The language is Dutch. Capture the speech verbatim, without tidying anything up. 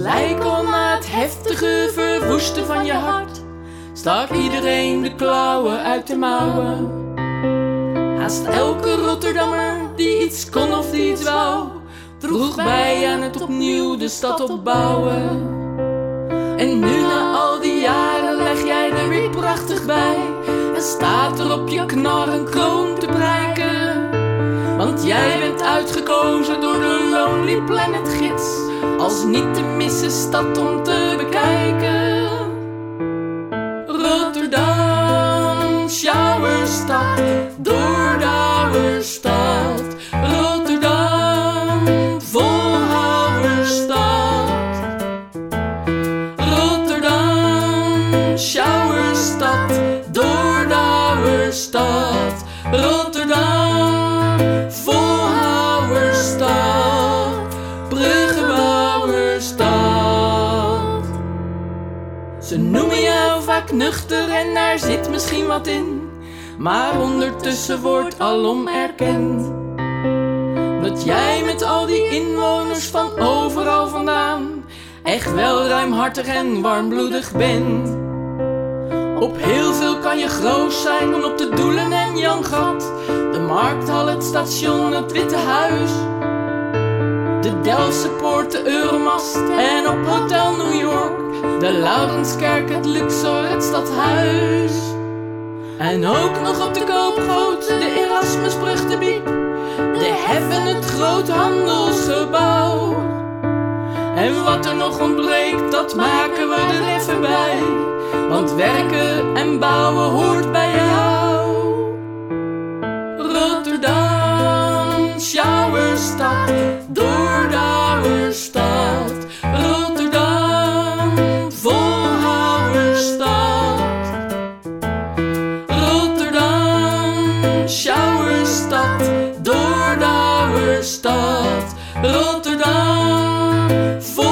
Gelijk al na het heftige verwoesten van je hart stak iedereen de klauwen uit de mouwen. Haast elke Rotterdammer die iets kon of die iets wou, droeg bij aan het opnieuw de stad opbouwen. En nu na al die jaren leg jij er weer prachtig bij en staat er op je knar een kroon te prijken. Want jij bent uitgekozen door de Lonely Planet gids als niet te missen stad om te bekijken. Rotterdam, showerstad, door de oude stad. Rotterdam, volhouwerstad. Rotterdam, showerstad, door de oude stad. Rotterdam, volhouwerstad, bruggenbouwerstad. Ze noemen jou vaak nuchter en daar zit misschien wat in, maar ondertussen wordt alom erkend dat jij met al die inwoners van overal vandaan echt wel ruimhartig en warmbloedig bent. Op heel veel kan je groot zijn, dan op de Doelen en Jan Gat, de Markthal, het station, het Witte Huis, de Delftse Poort, de Euromast en op Hotel New York, de Laurenskerk, het Luxor, het Stadhuis. En ook nog op de Koopgoot, de Erasmusbrug, de Biep, de Heffen, het Groothandelsgebouw. En wat er nog ontbreekt, dat maken we er even bij, want werken en bouwen hoort bij jou. Rotterdam, showerstad, door de oude stad. Rotterdam, volhouwerstad. Rotterdam, showerstad, door de oude stad. Rotterdam, volhouwerstad.